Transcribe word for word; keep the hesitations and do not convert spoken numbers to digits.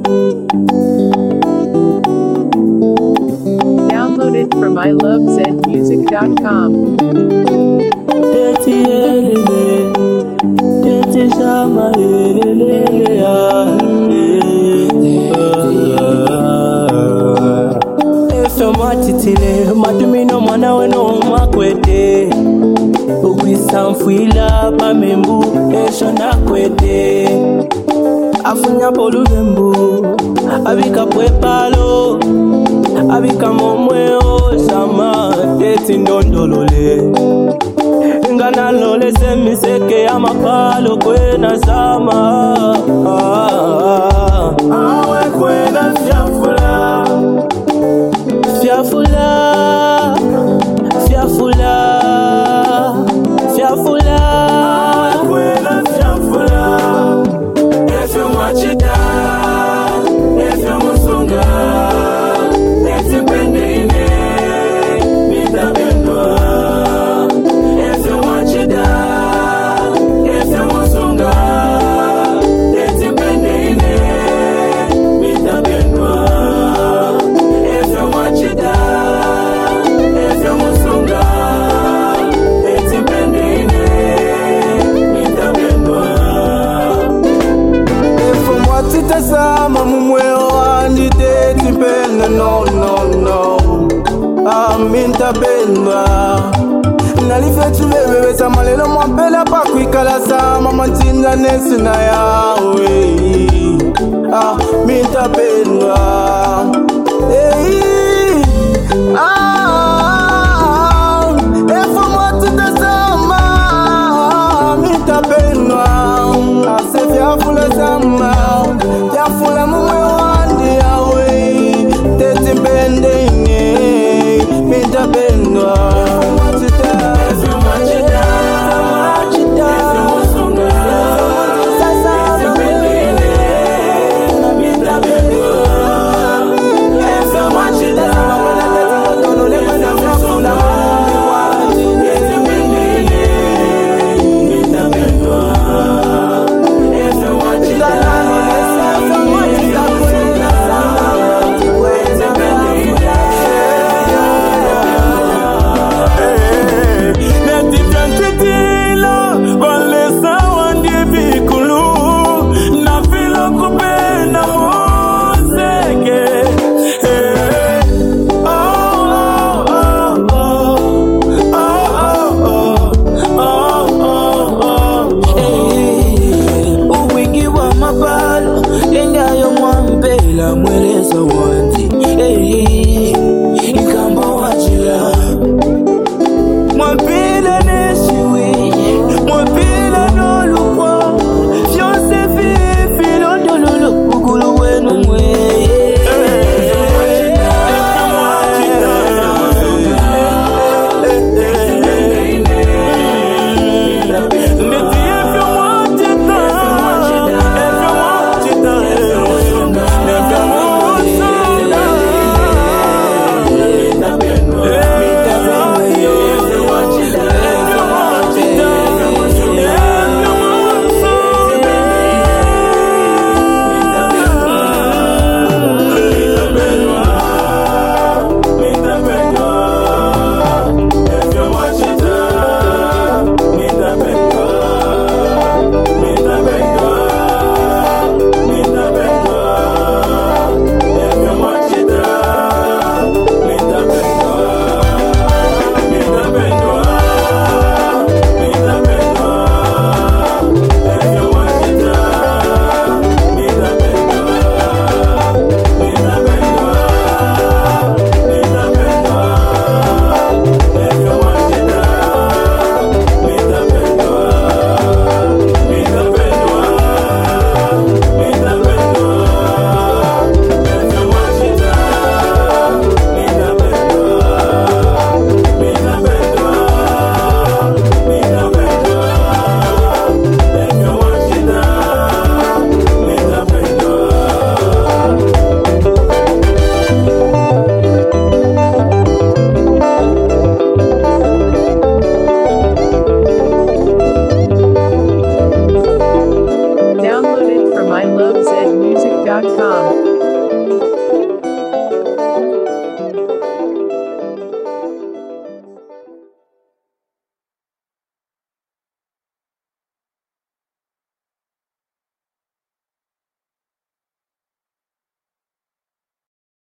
Download it from i love zen music dot com. Matitile matumino mwana weno makwete Ugrisanfuila pamembu esho nakwete Afunya polubembu Abika pwepalo Abika momweo Sama teti ndondolole Ngana lole semiseke ya mapalo kwena sama Awe kwena fiafula Fiafula, fiafula, fiafula. Kwela fiafula. Efe mwachida, efe musunga, efe pendine, mida bendwa. Efe mwachida, efe musunga, efe pendine, mida bendwa. Efe mwachida. Sama mumweo andi deti pena no no no Aminta benwa Nalifetu wewe sama lelo mwapela pa kuikala sama Mantinda nesi na yawe Aminta benwa Hey Ah Efo mwatita sama Aminta benwa Ase fiafula sama Fiafula mumwe wandi yawe Teti mbende ine Minta bendwa Mwachita Efe mwachita Mwachita Efe musunga Sasa Teti mbende ine Minta bendwa music dot com.